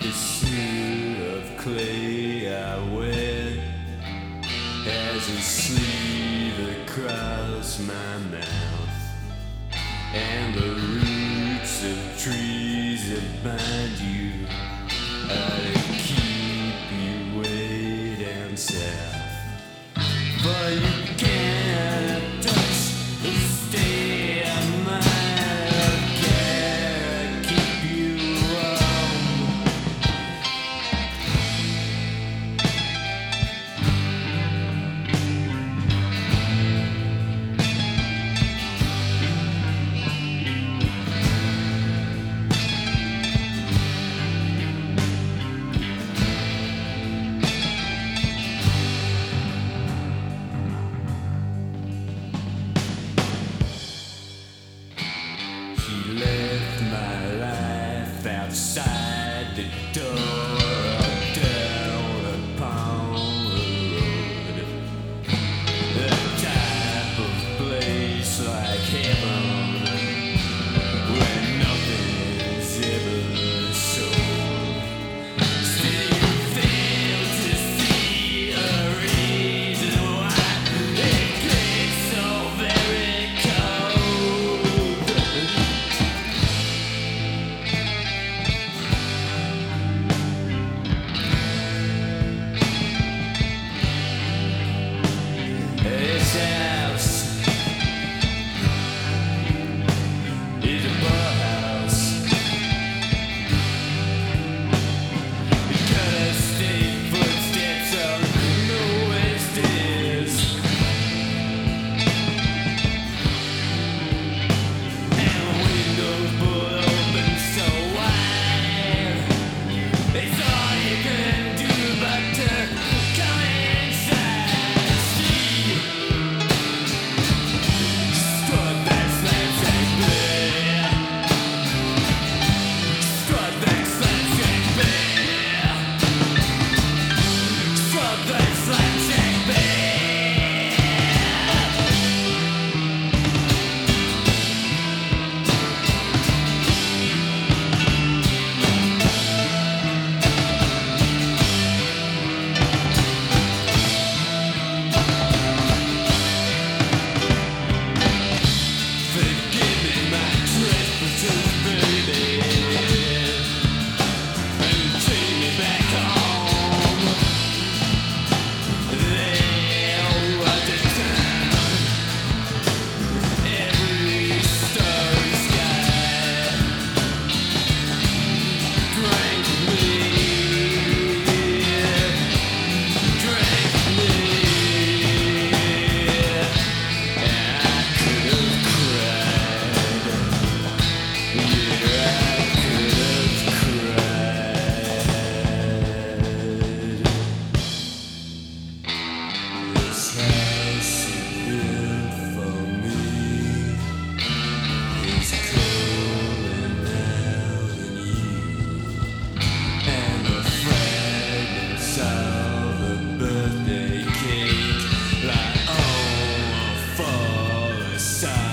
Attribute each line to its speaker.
Speaker 1: The smear of clay I wear as a sleeve across my mouth, and the roots of trees that bind you are to keep you way down south. But you can't touch the state of mind. Can't keep you warm. She left my life outside the door, down upon the road. The type of place like heaven, where nothing is ever sold. Still you fail to see a reason why it gets so very cold. This house is a bauhaus. You gotta stay footsteps on nowhere stairs, and windows pulled open so wide. It's all you can do but to come inside. See, strut that slapjack bear. Strut that slapjack bear. Strut that slapjack bear. Forgive me my trespasses, baby, and take me back home. There was a time every starry sky drank me, and I could have cried. Yeah, I could have cried. This house you built for me is calling out in you, and the fragments of the birthday cake lie all for the side.